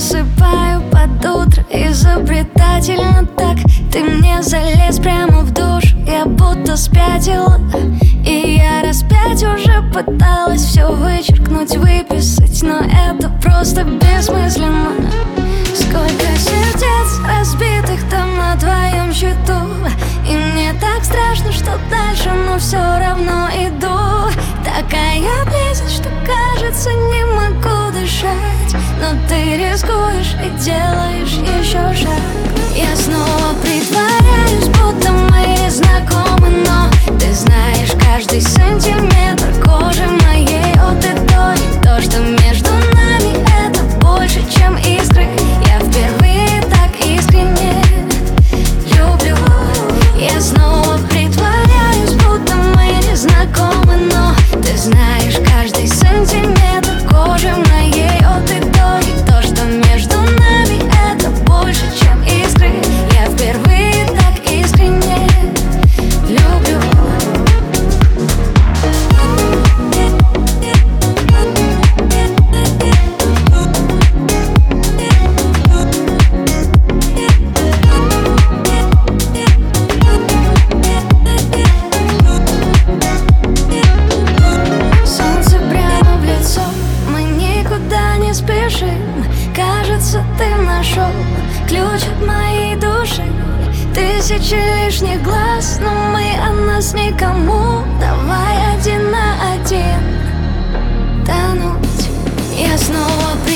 засыпаю под утро, изобретательно так. Ты мне залез прямо в душ, я будто спятила. И я раз 5 уже пыталась все вычеркнуть, выписать, но это просто бессмысленно. Сколько сердец разбитых там на твоем счету, и мне так страшно, что дальше, но все равно иду. Такая близость, что кажется, не могу дышать, но ты рискуешь и делаешь еще шаг. Я снова притворяюсь, будто мы не знакомы, но ты знаешь каждый сантиметр кожи моей от и до. И то, что между нами, это больше, чем искры. Я впервые так искренне люблю. Я снова притворяюсь, будто мы не знакомы, но ты знаешь каждый сантиметр кожи моей от и до. И то, что между нами, это больше, чем искры. Я впервые так искренне люблю. Солнце прямо в лицо, мы никуда не спешим. Кажется, ты нашел ключ от моей души. Тысячи лишних глаз, но мы о нас никому. Давай один на один тонуть. Я снова